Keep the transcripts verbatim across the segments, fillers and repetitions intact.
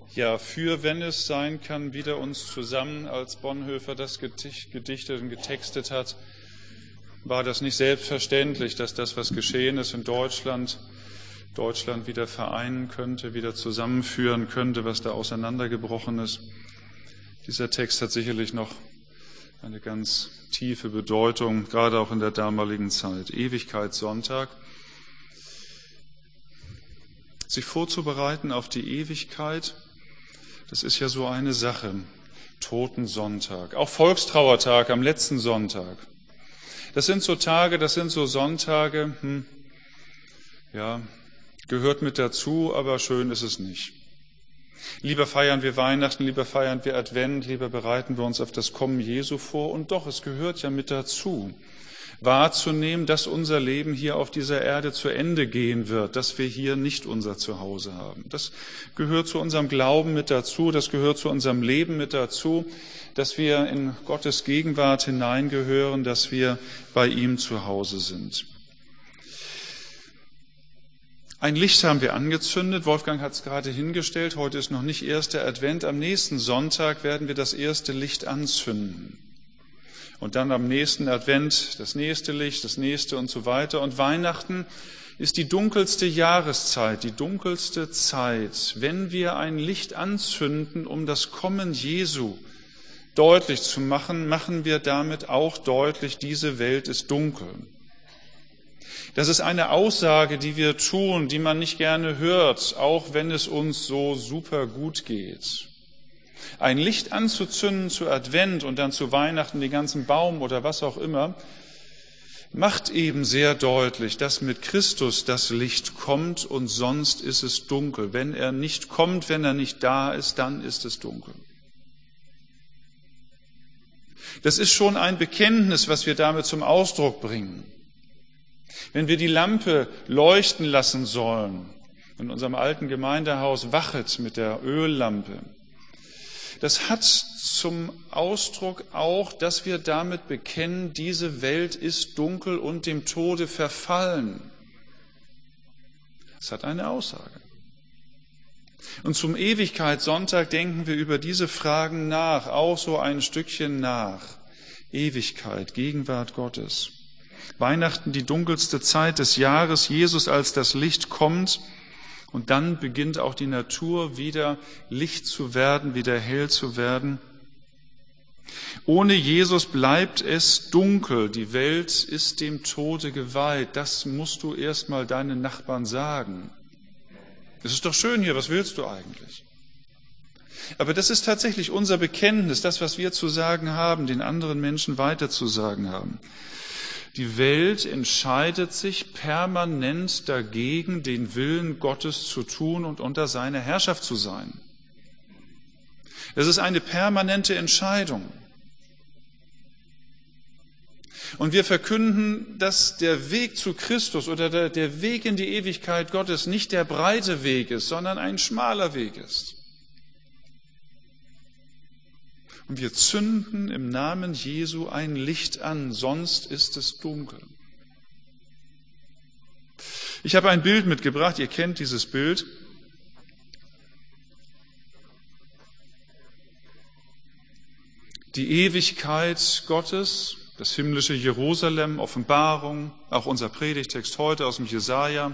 Ja, für wenn es sein kann, wieder uns zusammen, als Bonhoeffer das gedichtet und getextet hat, war das nicht selbstverständlich, dass das, was geschehen ist in Deutschland, Deutschland wieder vereinen könnte, wieder zusammenführen könnte, was da auseinandergebrochen ist. Dieser Text hat sicherlich noch eine ganz tiefe Bedeutung, gerade auch in der damaligen Zeit. Ewigkeitssonntag. Sich vorzubereiten auf die Ewigkeit, das ist ja so eine Sache. Totensonntag, auch Volkstrauertag am letzten Sonntag. Das sind so Tage, das sind so Sonntage, hm, ja, gehört mit dazu, aber schön ist es nicht. Lieber feiern wir Weihnachten, lieber feiern wir Advent, lieber bereiten wir uns auf das Kommen Jesu vor. Und doch, es gehört ja mit dazu, wahrzunehmen, dass unser Leben hier auf dieser Erde zu Ende gehen wird, dass wir hier nicht unser Zuhause haben. Das gehört zu unserem Glauben mit dazu, das gehört zu unserem Leben mit dazu, dass wir in Gottes Gegenwart hineingehören, dass wir bei ihm zu Hause sind. Ein Licht haben wir angezündet, Wolfgang hat es gerade hingestellt, heute ist noch nicht erster Advent, am nächsten Sonntag werden wir das erste Licht anzünden. Und dann am nächsten Advent das nächste Licht, das nächste und so weiter. Und Weihnachten ist die dunkelste Jahreszeit, die dunkelste Zeit, wenn wir ein Licht anzünden, um das Kommen Jesu deutlich zu machen, machen wir damit auch deutlich, diese Welt ist dunkel. Das ist eine Aussage, die wir tun, die man nicht gerne hört, auch wenn es uns so super gut geht. Ein Licht anzuzünden zu Advent und dann zu Weihnachten den ganzen Baum oder was auch immer, macht eben sehr deutlich, dass mit Christus das Licht kommt und sonst ist es dunkel. Wenn er nicht kommt, wenn er nicht da ist, dann ist es dunkel. Das ist schon ein Bekenntnis, was wir damit zum Ausdruck bringen. Wenn wir die Lampe leuchten lassen sollen, in unserem alten Gemeindehaus Wachet mit der Öllampe, das hat zum Ausdruck auch, dass wir damit bekennen, diese Welt ist dunkel und dem Tode verfallen. Das hat eine Aussage. Und zum Ewigkeitssonntag denken wir über diese Fragen nach, auch so ein Stückchen nach. Ewigkeit, Gegenwart Gottes. Weihnachten, die dunkelste Zeit des Jahres, Jesus als das Licht kommt. Und dann beginnt auch die Natur wieder Licht zu werden, wieder hell zu werden. Ohne Jesus bleibt es dunkel. Die Welt ist dem Tode geweiht. Das musst du erst mal deinen Nachbarn sagen. Es ist doch schön hier, was willst du eigentlich? Aber das ist tatsächlich unser Bekenntnis, das, was wir zu sagen haben, den anderen Menschen weiterzusagen haben. Die Welt entscheidet sich permanent dagegen, den Willen Gottes zu tun und unter seiner Herrschaft zu sein. Das ist eine permanente Entscheidung. Und wir verkünden, dass der Weg zu Christus oder der, der Weg in die Ewigkeit Gottes nicht der breite Weg ist, sondern ein schmaler Weg ist. Und wir zünden im Namen Jesu ein Licht an, sonst ist es dunkel. Ich habe ein Bild mitgebracht, ihr kennt dieses Bild. Die Ewigkeit Gottes, das himmlische Jerusalem, Offenbarung, auch unser Predigtext heute aus dem Jesaja.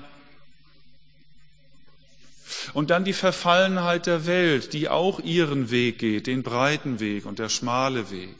Und dann die Verfallenheit der Welt, die auch ihren Weg geht, den breiten Weg und der schmale Weg.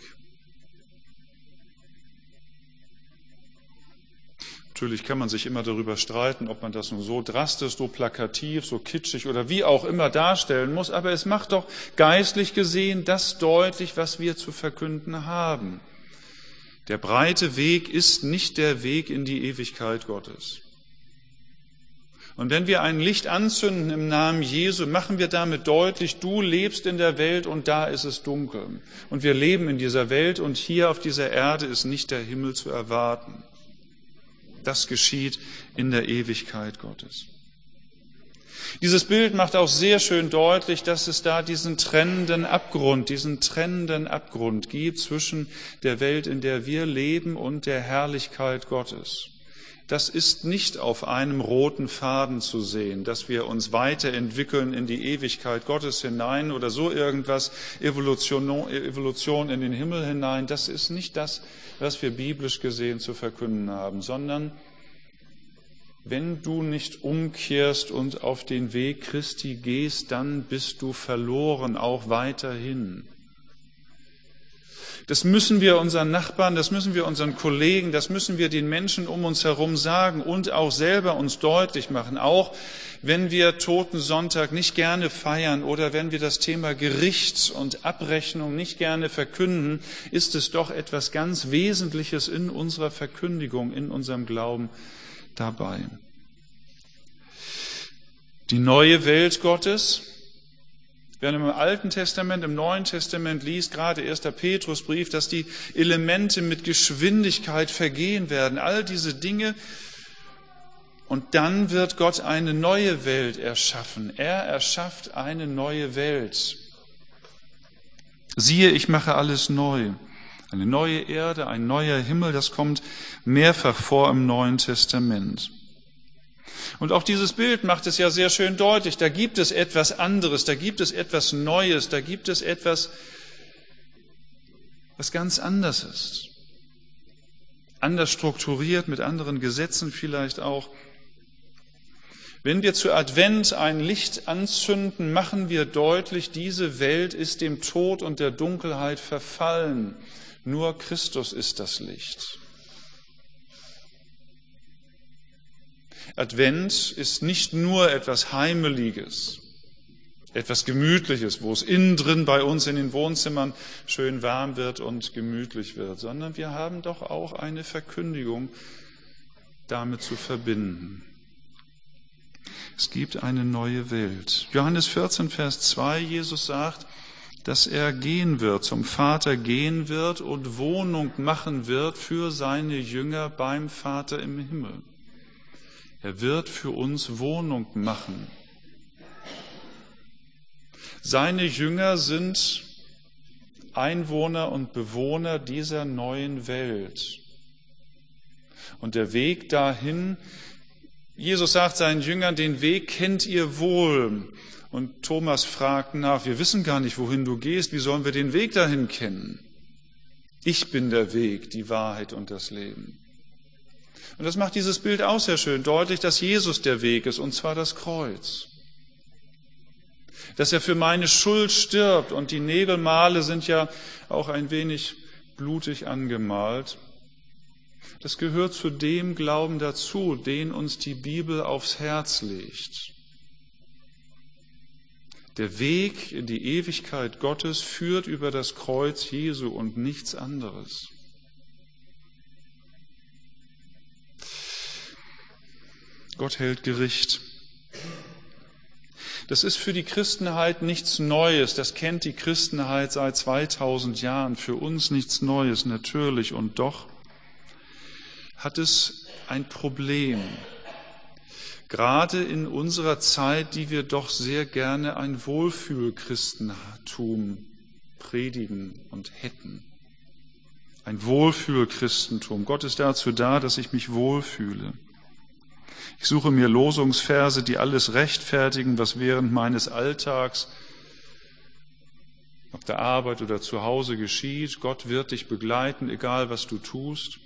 Natürlich kann man sich immer darüber streiten, ob man das nun so drastisch, so plakativ, so kitschig oder wie auch immer darstellen muss, aber es macht doch geistlich gesehen das deutlich, was wir zu verkünden haben. Der breite Weg ist nicht der Weg in die Ewigkeit Gottes. Und wenn wir ein Licht anzünden im Namen Jesu, machen wir damit deutlich, du lebst in der Welt und da ist es dunkel. Und wir leben in dieser Welt und hier auf dieser Erde ist nicht der Himmel zu erwarten. Das geschieht in der Ewigkeit Gottes. Dieses Bild macht auch sehr schön deutlich, dass es da diesen trennenden Abgrund, diesen trennenden Abgrund gibt zwischen der Welt, in der wir leben, und der Herrlichkeit Gottes. das ist nicht auf einem roten Faden zu sehen, dass wir uns weiterentwickeln in die Ewigkeit Gottes hinein oder so irgendwas, Evolution, Evolution in den Himmel hinein. Das ist nicht das, was wir biblisch gesehen zu verkünden haben, sondern wenn du nicht umkehrst und auf den Weg Christi gehst, dann bist du verloren, auch weiterhin. Das müssen wir unseren Nachbarn, das müssen wir unseren Kollegen, das müssen wir den Menschen um uns herum sagen und auch selber uns deutlich machen. Auch wenn wir Totensonntag nicht gerne feiern oder wenn wir das Thema Gericht und Abrechnung nicht gerne verkünden, ist es doch etwas ganz Wesentliches in unserer Verkündigung, in unserem Glauben dabei. Die neue Welt Gottes. Wenn man im Alten Testament, im Neuen Testament liest, gerade erster Petrusbrief, dass die Elemente mit Geschwindigkeit vergehen werden, all diese Dinge. Und dann wird Gott eine neue Welt erschaffen. Er erschafft eine neue Welt. Siehe, ich mache alles neu. Eine neue Erde, ein neuer Himmel, das kommt mehrfach vor im Neuen Testament. Und auch dieses Bild macht es ja sehr schön deutlich. Da gibt es etwas anderes, da gibt es etwas Neues, da gibt es etwas, was ganz anders ist. Anders strukturiert, mit anderen Gesetzen vielleicht auch. Wenn wir zu Advent ein Licht anzünden, machen wir deutlich, diese Welt ist dem Tod und der Dunkelheit verfallen. Nur Christus ist das Licht. Advent ist nicht nur etwas Heimeliges, etwas Gemütliches, wo es innen drin bei uns in den Wohnzimmern schön warm wird und gemütlich wird, sondern wir haben doch auch eine Verkündigung damit zu verbinden. Es gibt eine neue Welt. Johannes vierzehn, Vers zwei, Jesus sagt, dass er gehen wird, zum Vater gehen wird und Wohnung machen wird für seine Jünger beim Vater im Himmel. Er wird für uns Wohnung machen. Seine Jünger sind Einwohner und Bewohner dieser neuen Welt. Und der Weg dahin, Jesus sagt seinen Jüngern, den Weg kennt ihr wohl. Und Thomas fragt nach, wir wissen gar nicht, wohin du gehst, wie sollen wir den Weg dahin kennen? Ich bin der Weg, die Wahrheit und das Leben. Und das macht dieses Bild auch sehr schön deutlich, dass Jesus der Weg ist, und zwar das Kreuz. Dass er für meine Schuld stirbt, und die Nägelmale sind ja auch ein wenig blutig angemalt. Das gehört zu dem Glauben dazu, den uns die Bibel aufs Herz legt. Der Weg in die Ewigkeit Gottes führt über das Kreuz Jesu und nichts anderes. Gott hält Gericht. Das ist für die Christenheit nichts Neues. Das kennt die Christenheit seit zweitausend Jahren. Für uns nichts Neues, natürlich. Und doch hat es ein Problem. Gerade in unserer Zeit, die wir doch sehr gerne ein Wohlfühlchristentum predigen und hätten. Ein Wohlfühlchristentum. Gott ist dazu da, dass ich mich wohlfühle. Ich suche mir Losungsverse, die alles rechtfertigen, was während meines Alltags auf der Arbeit oder zu Hause geschieht. Gott wird dich begleiten, egal was du tust.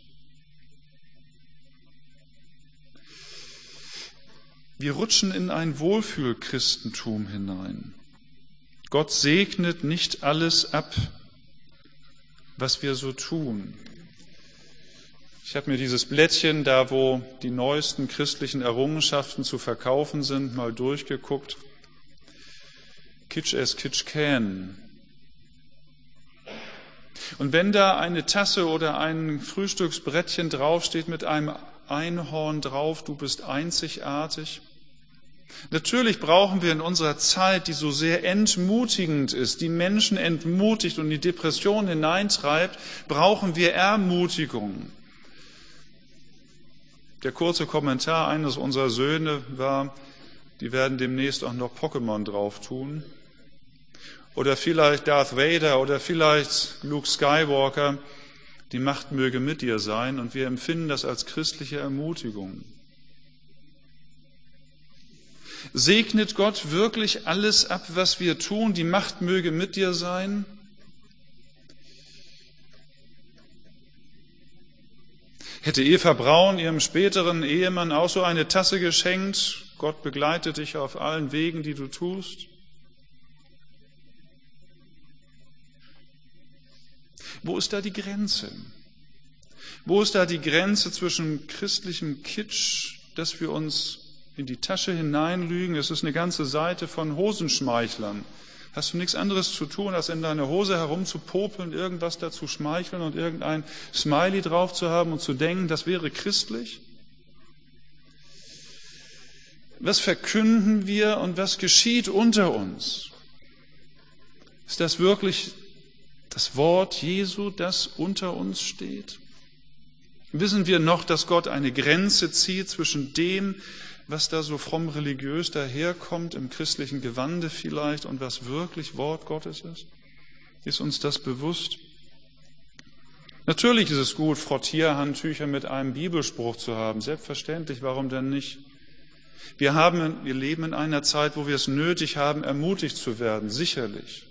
Wir rutschen in ein Wohlfühlchristentum hinein. Gott segnet nicht alles ab, was wir so tun. Ich habe mir dieses Blättchen, da wo die neuesten christlichen Errungenschaften zu verkaufen sind, mal durchgeguckt. Kitsch as Kitsch can. Und wenn da eine Tasse oder ein Frühstücksbrettchen draufsteht mit einem Einhorn drauf, du bist einzigartig. Natürlich brauchen wir in unserer Zeit, die so sehr entmutigend ist, die Menschen entmutigt und in die Depression hineintreibt, brauchen wir Ermutigung. Der kurze Kommentar eines unserer Söhne war, die werden demnächst auch noch Pokémon drauf tun. Oder vielleicht Darth Vader oder vielleicht Luke Skywalker. Die Macht möge mit dir sein, und wir empfinden das als christliche Ermutigung. Segnet Gott wirklich alles ab, was wir tun? Die Macht möge mit dir sein? Hätte Eva Braun ihrem späteren Ehemann auch so eine Tasse geschenkt? Gott begleitet dich auf allen Wegen, die du tust. Wo ist da die Grenze? Wo ist da die Grenze zwischen christlichem Kitsch, dass wir uns in die Tasche hineinlügen? Es ist eine ganze Seite von Hosenschmeichlern. Hast du nichts anderes zu tun, als in deiner Hose herumzupopeln, irgendwas dazu schmeicheln und irgendein Smiley drauf zu haben und zu denken, das wäre christlich? Was verkünden wir und was geschieht unter uns? Ist das wirklich das Wort Jesu, das unter uns steht? Wissen wir noch, dass Gott eine Grenze zieht zwischen dem, was da so fromm religiös daherkommt, im christlichen Gewande vielleicht, und was wirklich Wort Gottes ist? Ist uns das bewusst? Natürlich ist es gut, Frottierhandtücher mit einem Bibelspruch zu haben. Selbstverständlich, warum denn nicht? Wir haben, wir leben in einer Zeit, wo wir es nötig haben, ermutigt zu werden, sicherlich.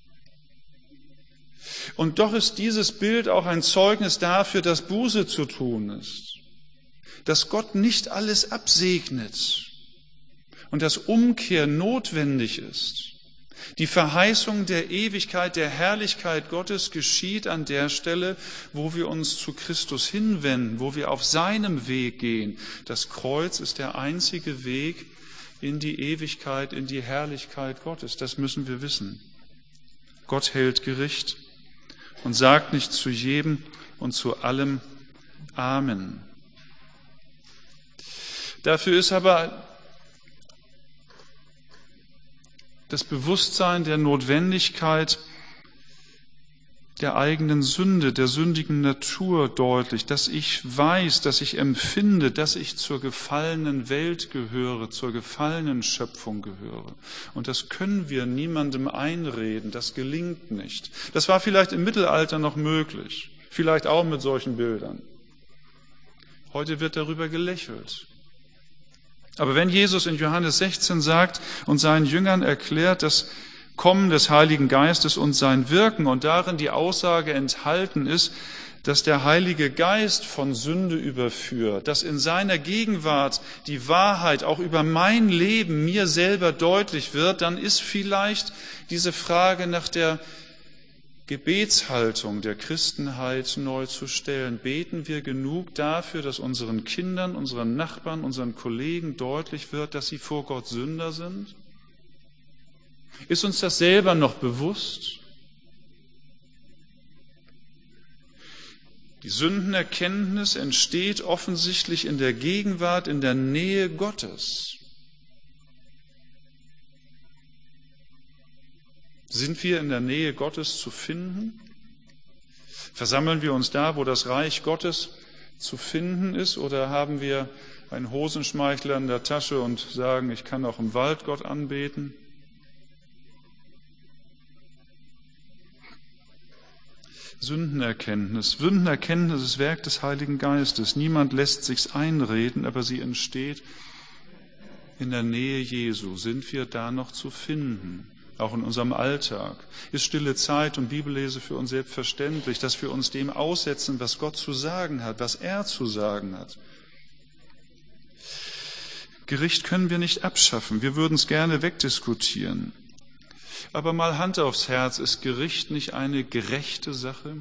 Und doch ist dieses Bild auch ein Zeugnis dafür, dass Buße zu tun ist. Dass Gott nicht alles absegnet und dass Umkehr notwendig ist. Die Verheißung der Ewigkeit, der Herrlichkeit Gottes geschieht an der Stelle, wo wir uns zu Christus hinwenden, wo wir auf seinem Weg gehen. Das Kreuz ist der einzige Weg in die Ewigkeit, in die Herrlichkeit Gottes. Das müssen wir wissen. Gott hält Gericht und sagt nicht zu jedem und zu allem Amen. Dafür ist aber das Bewusstsein der Notwendigkeit der eigenen Sünde, der sündigen Natur deutlich, dass ich weiß, dass ich empfinde, dass ich zur gefallenen Welt gehöre, zur gefallenen Schöpfung gehöre. Und das können wir niemandem einreden, das gelingt nicht. Das war vielleicht im Mittelalter noch möglich, vielleicht auch mit solchen Bildern. Heute wird darüber gelächelt. Aber wenn Jesus in Johannes sechzehn sagt und seinen Jüngern erklärt, das Kommen des Heiligen Geistes und sein Wirken und darin die Aussage enthalten ist, dass der Heilige Geist von Sünde überführt, dass in seiner Gegenwart die Wahrheit auch über mein Leben mir selber deutlich wird, dann ist vielleicht diese Frage nach der Gebetshaltung der Christenheit neu zu stellen. Beten wir genug dafür, dass unseren Kindern, unseren Nachbarn, unseren Kollegen deutlich wird, dass sie vor Gott Sünder sind? Ist uns das selber noch bewusst? Die Sündenerkenntnis entsteht offensichtlich in der Gegenwart, in der Nähe Gottes. Sind wir in der Nähe Gottes zu finden? Versammeln wir uns da, wo das Reich Gottes zu finden ist, oder haben wir einen Hosenschmeichler in der Tasche und sagen, ich kann auch im Wald Gott anbeten? Sündenerkenntnis. Sündenerkenntnis ist Werk des Heiligen Geistes. Niemand lässt sich's einreden, aber sie entsteht in der Nähe Jesu. Sind wir da noch zu finden? Auch in unserem Alltag. Ist stille Zeit und Bibellese für uns selbstverständlich, dass wir uns dem aussetzen, was Gott zu sagen hat, was er zu sagen hat. Gericht können wir nicht abschaffen. Wir würden es gerne wegdiskutieren. Aber mal Hand aufs Herz, ist Gericht nicht eine gerechte Sache?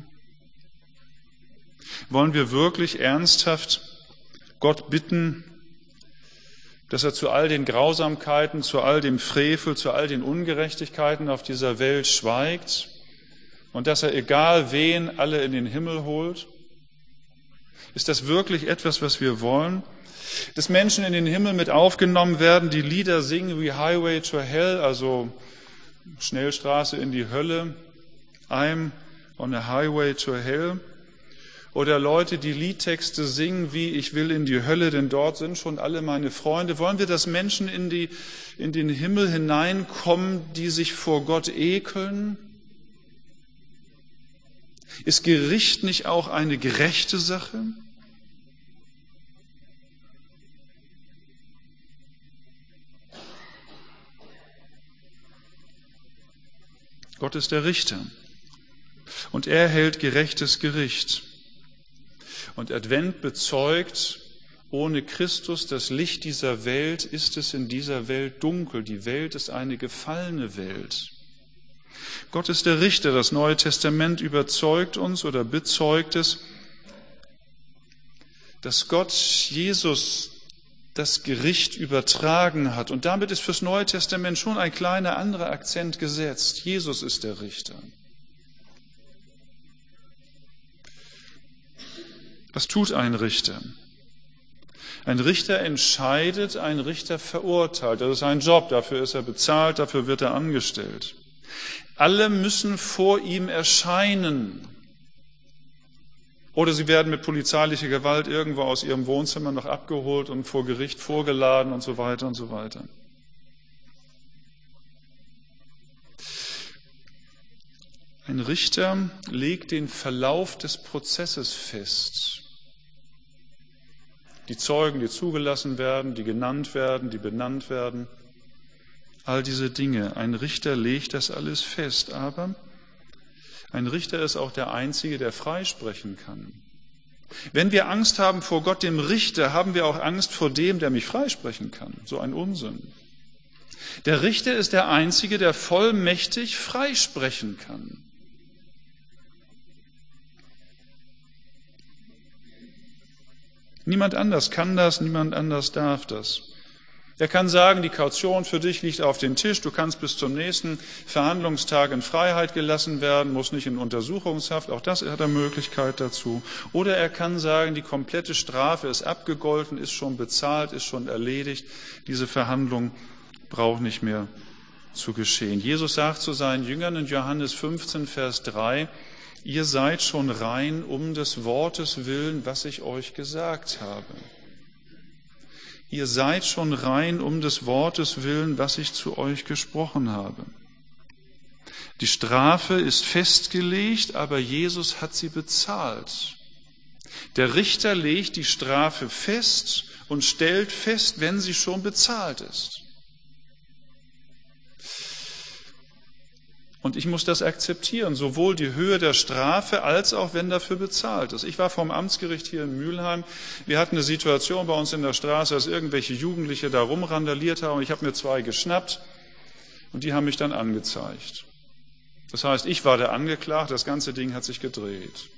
Wollen wir wirklich ernsthaft Gott bitten, dass er zu all den Grausamkeiten, zu all dem Frevel, zu all den Ungerechtigkeiten auf dieser Welt schweigt und dass er, egal wen, alle in den Himmel holt? Ist das wirklich etwas, was wir wollen? Dass Menschen in den Himmel mit aufgenommen werden, die Lieder singen wie Highway to Hell, also Schnellstraße in die Hölle, I'm on a highway to hell. Oder Leute, die Liedtexte singen wie ich will in die Hölle, denn dort sind schon alle meine Freunde. Wollen wir, dass Menschen in, die, in den Himmel hineinkommen, die sich vor Gott ekeln? Ist Gericht nicht auch eine gerechte Sache? Gott ist der Richter und er hält gerechtes Gericht. Und Advent bezeugt, ohne Christus, das Licht dieser Welt, ist es in dieser Welt dunkel. Die Welt ist eine gefallene Welt. Gott ist der Richter. Das Neue Testament überzeugt uns oder bezeugt es, dass Gott Jesus das Gericht übertragen hat. Und damit ist fürs Neue Testament schon ein kleiner anderer Akzent gesetzt. Jesus ist der Richter. Was tut ein Richter? Ein Richter entscheidet, ein Richter verurteilt. Das ist ein Job, dafür ist er bezahlt, dafür wird er angestellt. Alle müssen vor ihm erscheinen. Oder sie werden mit polizeilicher Gewalt irgendwo aus ihrem Wohnzimmer noch abgeholt und vor Gericht vorgeladen und so weiter und so weiter. Ein Richter legt den Verlauf des Prozesses fest. Die Zeugen, die zugelassen werden, die genannt werden, die benannt werden. All diese Dinge. Ein Richter legt das alles fest. Aber ein Richter ist auch der Einzige, der freisprechen kann. Wenn wir Angst haben vor Gott, dem Richter, haben wir auch Angst vor dem, der mich freisprechen kann. So ein Unsinn. Der Richter ist der Einzige, der vollmächtig freisprechen kann. Niemand anders kann das, niemand anders darf das. Er kann sagen, die Kaution für dich liegt auf dem Tisch, du kannst bis zum nächsten Verhandlungstag in Freiheit gelassen werden, musst nicht in Untersuchungshaft, auch das hat er Möglichkeit dazu. Oder er kann sagen, die komplette Strafe ist abgegolten, ist schon bezahlt, ist schon erledigt, diese Verhandlung braucht nicht mehr zu geschehen. Jesus sagt zu seinen Jüngern in Johannes fünfzehn, Vers drei, ihr seid schon rein um des Wortes willen, was ich euch gesagt habe. Ihr seid schon rein um des Wortes willen, was ich zu euch gesprochen habe. Die Strafe ist festgelegt, aber Jesus hat sie bezahlt. Der Richter legt die Strafe fest und stellt fest, wenn sie schon bezahlt ist. Und ich muss das akzeptieren, sowohl die Höhe der Strafe, als auch wenn dafür bezahlt ist. Ich war vom Amtsgericht hier in Mülheim. Wir hatten eine Situation bei uns in der Straße, dass irgendwelche Jugendliche da rumrandaliert haben. Ich habe mir zwei geschnappt und die haben mich dann angezeigt. Das heißt, ich war der Angeklagte, das ganze Ding hat sich gedreht.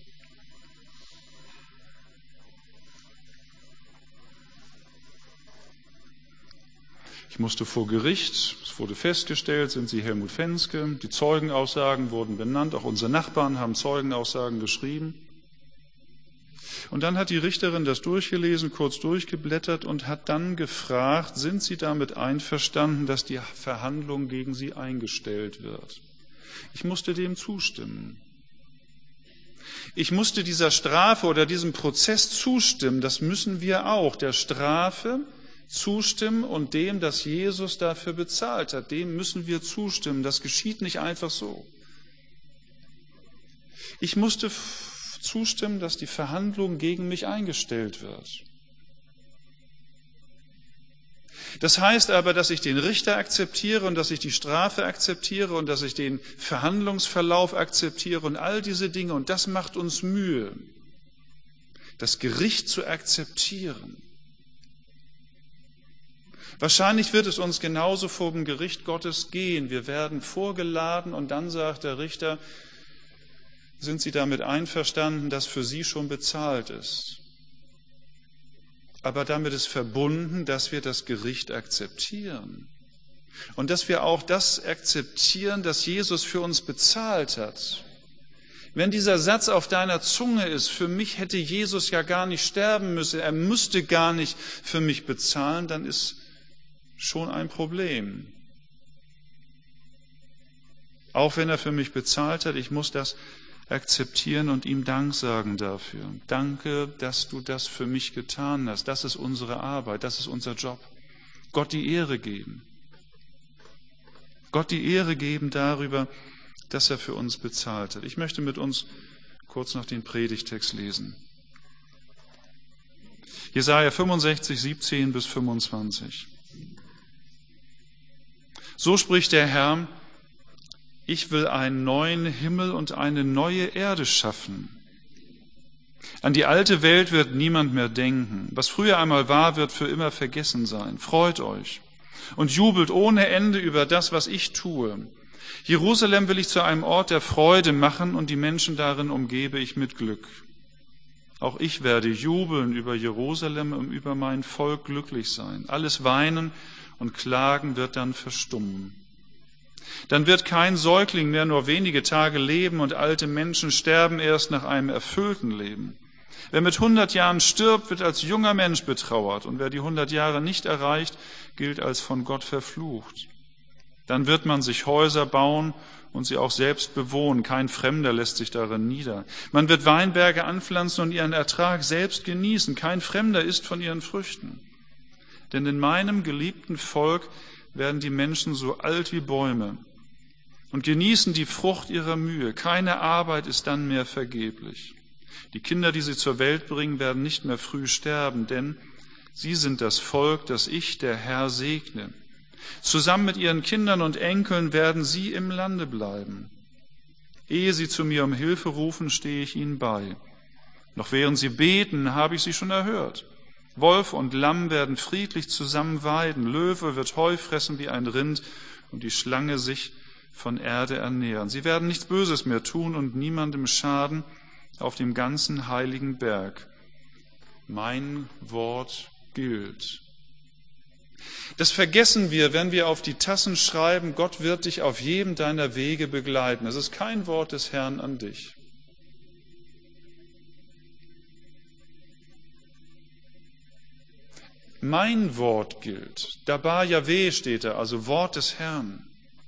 Ich musste vor Gericht, es wurde festgestellt, sind Sie Helmut Fenske, die Zeugenaussagen wurden benannt, auch unsere Nachbarn haben Zeugenaussagen geschrieben. Und dann hat die Richterin das durchgelesen, kurz durchgeblättert und hat dann gefragt, sind Sie damit einverstanden, dass die Verhandlung gegen Sie eingestellt wird? Ich musste dem zustimmen. Ich musste dieser Strafe oder diesem Prozess zustimmen, das müssen wir auch, der Strafe zustimmen und dem, dass Jesus dafür bezahlt hat, dem müssen wir zustimmen. Das geschieht nicht einfach so. Ich musste f- zustimmen, dass die Verhandlung gegen mich eingestellt wird. Das heißt aber, dass ich den Richter akzeptiere und dass ich die Strafe akzeptiere und dass ich den Verhandlungsverlauf akzeptiere und all diese Dinge. Und das macht uns Mühe, das Gericht zu akzeptieren. Wahrscheinlich wird es uns genauso vor dem Gericht Gottes gehen. Wir werden vorgeladen und dann sagt der Richter, sind Sie damit einverstanden, dass für Sie schon bezahlt ist? Aber damit ist verbunden, dass wir das Gericht akzeptieren. Und dass wir auch das akzeptieren, dass Jesus für uns bezahlt hat. Wenn dieser Satz auf deiner Zunge ist, für mich hätte Jesus ja gar nicht sterben müssen, er müsste gar nicht für mich bezahlen, dann ist schon ein Problem. Auch wenn er für mich bezahlt hat, ich muss das akzeptieren und ihm Dank sagen dafür. Danke, dass du das für mich getan hast. Das ist unsere Arbeit, das ist unser Job. Gott die Ehre geben. Gott die Ehre geben darüber, dass er für uns bezahlt hat. Ich möchte mit uns kurz noch den Predigtext lesen. Jesaja fünfundsechzig, siebzehn bis fünfundzwanzig. So spricht der Herr: Ich will einen neuen Himmel und eine neue Erde schaffen. An die alte Welt wird niemand mehr denken. Was früher einmal war, wird für immer vergessen sein. Freut euch und jubelt ohne Ende über das, was ich tue. Jerusalem will ich zu einem Ort der Freude machen und die Menschen darin umgebe ich mit Glück. Auch ich werde jubeln über Jerusalem und über mein Volk glücklich sein. Alles Weinen und Klagen wird dann verstummen. Dann wird kein Säugling mehr nur wenige Tage leben und alte Menschen sterben erst nach einem erfüllten Leben. Wer mit hundert Jahren stirbt, wird als junger Mensch betrauert und wer die hundert Jahre nicht erreicht, gilt als von Gott verflucht. Dann wird man sich Häuser bauen und sie auch selbst bewohnen. Kein Fremder lässt sich darin nieder. Man wird Weinberge anpflanzen und ihren Ertrag selbst genießen. Kein Fremder isst von ihren Früchten. Denn in meinem geliebten Volk werden die Menschen so alt wie Bäume und genießen die Frucht ihrer Mühe. Keine Arbeit ist dann mehr vergeblich. Die Kinder, die sie zur Welt bringen, werden nicht mehr früh sterben, denn sie sind das Volk, das ich, der Herr, segne. Zusammen mit ihren Kindern und Enkeln werden sie im Lande bleiben. Ehe sie zu mir um Hilfe rufen, stehe ich ihnen bei. Noch während sie beten, habe ich sie schon erhört. Wolf und Lamm werden friedlich zusammen weiden, Löwe wird Heu fressen wie ein Rind und die Schlange sich von Erde ernähren. Sie werden nichts Böses mehr tun und niemandem schaden auf dem ganzen heiligen Berg. Mein Wort gilt. Das vergessen wir, wenn wir auf die Tassen schreiben, Gott wird dich auf jedem deiner Wege begleiten. Das ist kein Wort des Herrn an dich. Mein Wort gilt. Dabar Yahweh steht da, also Wort des Herrn.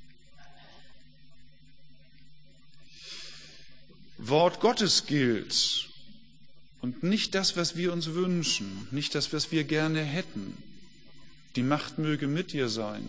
Wort Gottes gilt und nicht das, was wir uns wünschen, nicht das, was wir gerne hätten. Die Macht möge mit dir sein.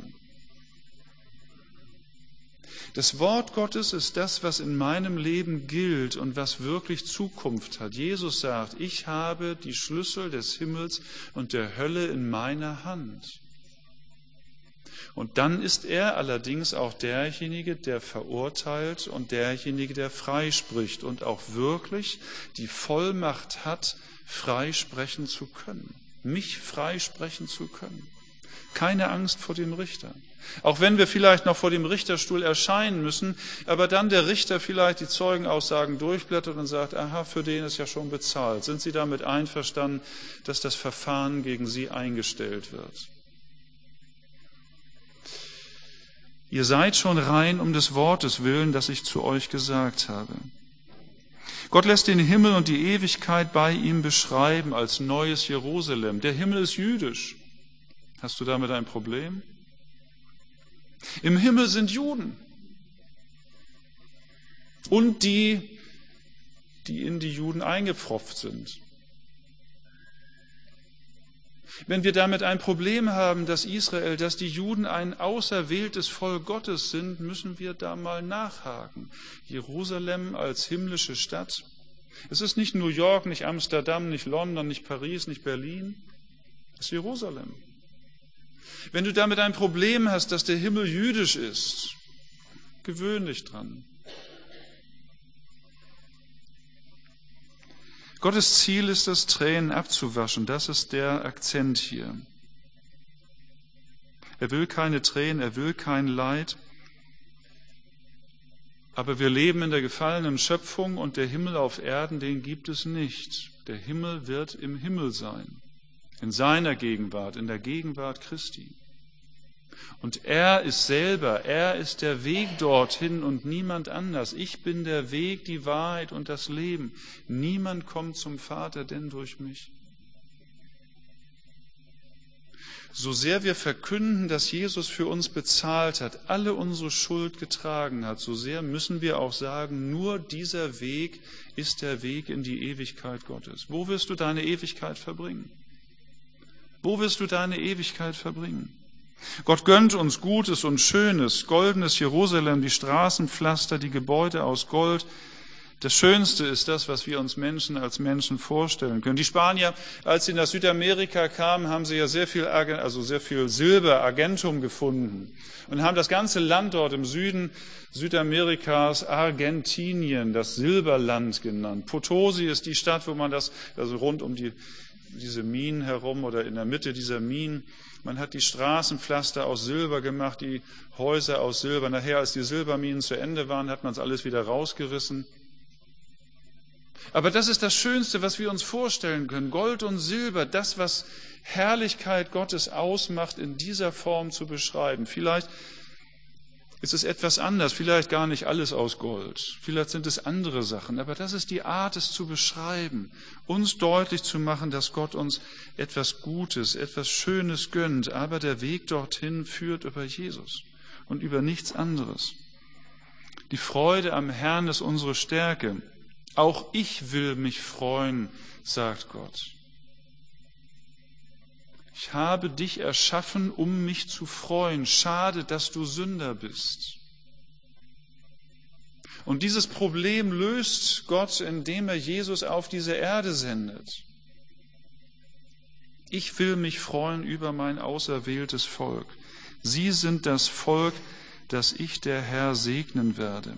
Das Wort Gottes ist das, was in meinem Leben gilt und was wirklich Zukunft hat. Jesus sagt, ich habe die Schlüssel des Himmels und der Hölle in meiner Hand. Und dann ist er allerdings auch derjenige, der verurteilt und derjenige, der freispricht und auch wirklich die Vollmacht hat, freisprechen zu können, mich freisprechen zu können. Keine Angst vor dem Richter. Auch wenn wir vielleicht noch vor dem Richterstuhl erscheinen müssen, aber dann der Richter vielleicht die Zeugenaussagen durchblättert und sagt, aha, für den ist ja schon bezahlt. Sind Sie damit einverstanden, dass das Verfahren gegen Sie eingestellt wird? Ihr seid schon rein um des Wortes willen, das ich zu euch gesagt habe. Gott lässt den Himmel und die Ewigkeit bei ihm beschreiben als neues Jerusalem. Der Himmel ist jüdisch. Hast du damit ein Problem? Im Himmel sind Juden und die, die in die Juden eingepfropft sind. Wenn wir damit ein Problem haben, dass Israel, dass die Juden ein auserwähltes Volk Gottes sind, müssen wir da mal nachhaken. Jerusalem als himmlische Stadt. Es ist nicht New York, nicht Amsterdam, nicht London, nicht Paris, nicht Berlin. Es ist Jerusalem. Wenn du damit ein Problem hast, dass der Himmel jüdisch ist, gewöhn dich dran. Gottes Ziel ist es, Tränen abzuwaschen. Das ist der Akzent hier. Er will keine Tränen, er will kein Leid. Aber wir leben in der gefallenen Schöpfung und der Himmel auf Erden, den gibt es nicht. Der Himmel wird im Himmel sein, in seiner Gegenwart, in der Gegenwart Christi. Und er ist selber, er ist der Weg dorthin und niemand anders. Ich bin der Weg, die Wahrheit und das Leben. Niemand kommt zum Vater, denn durch mich. So sehr wir verkünden, dass Jesus für uns bezahlt hat, alle unsere Schuld getragen hat, so sehr müssen wir auch sagen, nur dieser Weg ist der Weg in die Ewigkeit Gottes. Wo wirst du deine Ewigkeit verbringen? Wo wirst du deine Ewigkeit verbringen? Gott gönnt uns Gutes und Schönes, goldenes Jerusalem, die Straßenpflaster, die Gebäude aus Gold, Das Schönste ist das, was wir uns Menschen als Menschen vorstellen können. Die Spanier, als sie nach Südamerika kamen, haben sie ja sehr viel, also sehr viel Silber, Argentum gefunden und haben das ganze Land dort im Süden Südamerikas Argentinien, das Silberland genannt. Potosi ist die Stadt, wo man das, also rund um die, diese Minen herum oder in der Mitte dieser Minen, man hat die Straßenpflaster aus Silber gemacht, die Häuser aus Silber. Nachher, als die Silberminen zu Ende waren, hat man es alles wieder rausgerissen. Aber das ist das Schönste, was wir uns vorstellen können. Gold und Silber, das, was Herrlichkeit Gottes ausmacht, in dieser Form zu beschreiben. Vielleicht ist es etwas anders, vielleicht gar nicht alles aus Gold. Vielleicht sind es andere Sachen. Aber das ist die Art, es zu beschreiben. Uns deutlich zu machen, dass Gott uns etwas Gutes, etwas Schönes gönnt. Aber der Weg dorthin führt über Jesus und über nichts anderes. Die Freude am Herrn ist unsere Stärke. Auch ich will mich freuen, sagt Gott. Ich habe dich erschaffen, um mich zu freuen. Schade, dass du Sünder bist. Und dieses Problem löst Gott, indem er Jesus auf diese Erde sendet. Ich will mich freuen über mein auserwähltes Volk. Sie sind das Volk, das ich, der Herr, segnen werde.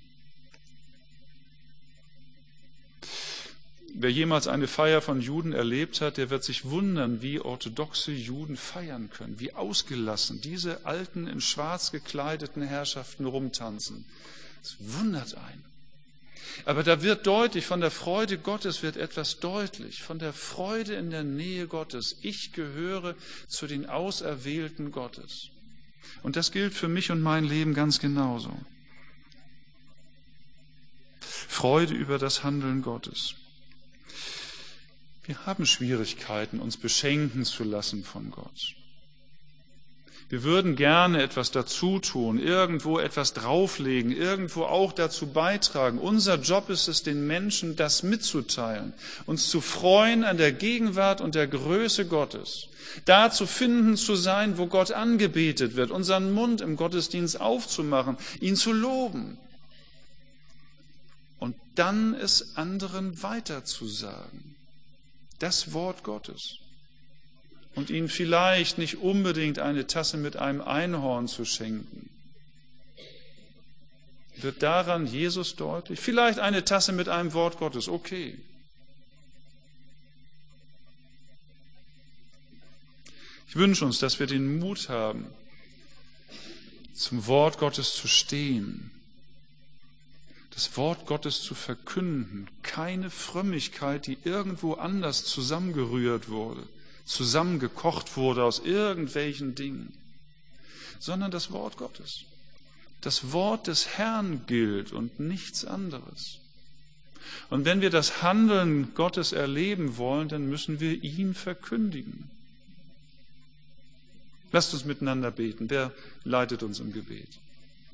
Wer jemals eine Feier von Juden erlebt hat, der wird sich wundern, wie orthodoxe Juden feiern können, wie ausgelassen diese alten, in schwarz gekleideten Herrschaften rumtanzen. Das wundert einen. Aber da wird deutlich, von der Freude Gottes wird etwas deutlich, von der Freude in der Nähe Gottes. Ich gehöre zu den Auserwählten Gottes. Und das gilt für mich und mein Leben ganz genauso. Freude über das Handeln Gottes. Wir haben Schwierigkeiten, uns beschenken zu lassen von Gott. Wir würden gerne etwas dazu tun, irgendwo etwas drauflegen, irgendwo auch dazu beitragen. Unser Job ist es, den Menschen das mitzuteilen, uns zu freuen an der Gegenwart und der Größe Gottes, da zu finden zu sein, wo Gott angebetet wird, unseren Mund im Gottesdienst aufzumachen, ihn zu loben und dann es anderen weiterzusagen. Das Wort Gottes. Und ihnen vielleicht nicht unbedingt eine Tasse mit einem Einhorn zu schenken. Wird daran Jesus deutlich? Vielleicht eine Tasse mit einem Wort Gottes, okay. Ich wünsche uns, dass wir den Mut haben, zum Wort Gottes zu stehen, das Wort Gottes zu verkünden, keine Frömmigkeit, die irgendwo anders zusammengerührt wurde, zusammengekocht wurde aus irgendwelchen Dingen, sondern das Wort Gottes. Das Wort des Herrn gilt und nichts anderes. Und wenn wir das Handeln Gottes erleben wollen, dann müssen wir ihn verkündigen. Lasst uns miteinander beten. Wer leitet uns im Gebet?